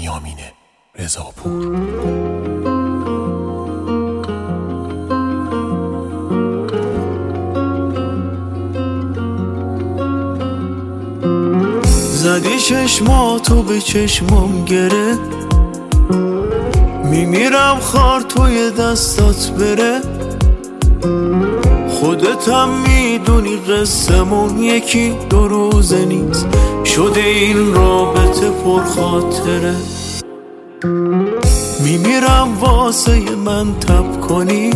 بنیامین رضاپور. زدی چشماتو به چشمام گره، میمیرم خار توی دستات بره. خودتم میدونی قصمون یکی دو روزه نیست، شده این رابطه پرخاطره. میمیرم واسه من تب کنی،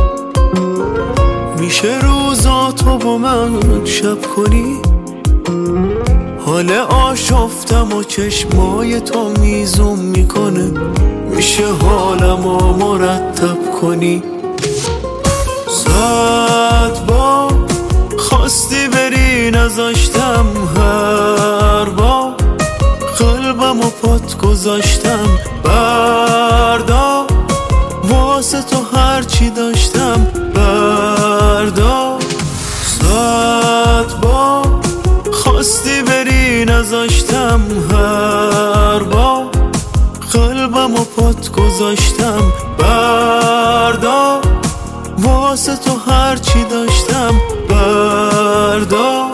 میشه روزاتو با من شب کنی. حال آشفتم و چشمای تو میزون میکنه، میشه حالمو مرتب کنی. 100 بار خواستی بری نذاشتم، هر بار قلبمو پات گذاشتم. بردار واسه تو هرچی داشتم، بردار. 100 بار خواستی بری نذاشتم، هر بار قلبمو پات گذاشتم. بردار واسه تو هرچی داشتم، بردار.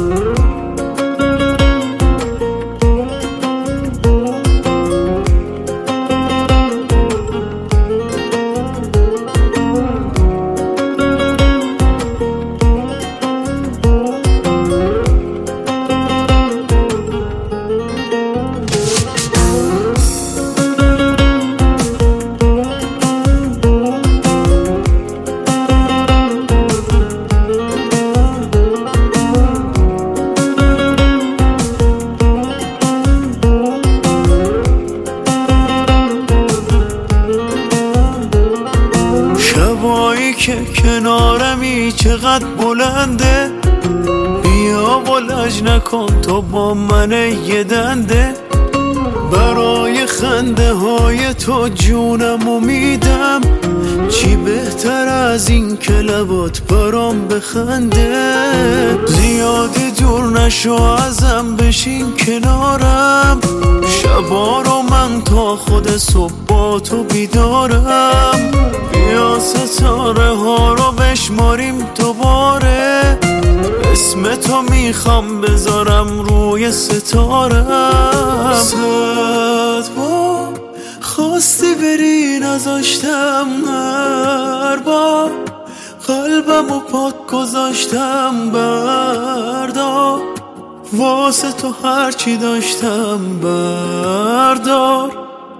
شبایی که کنارمی چقدر بلنده، بیا و لج نکن تو با من یه دنده. برای خنده های تو جونمو میدم، چی بهتر از این که لبات برام بخنده. زیادی دور نشو ازم، بشین کنارم. شبا رو من تا خود صبح با تو بیدارم. بیا ستاره ها رو بشماریم دوباره، اسم تو میخوام بذارم روی ستارم. 100 بار خواستی بری نذاشتم، هر بار قلبمو پات گذاشتم. بردار واسه تو هرچی داشتم، بردار.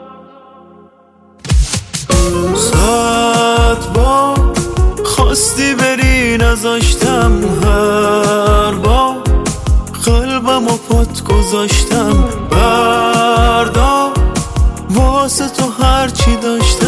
100 بار خواستی بری نذاشتم، هر بار قلبمو پات گذاشتم. بردار واسه تو هرچی داشتم.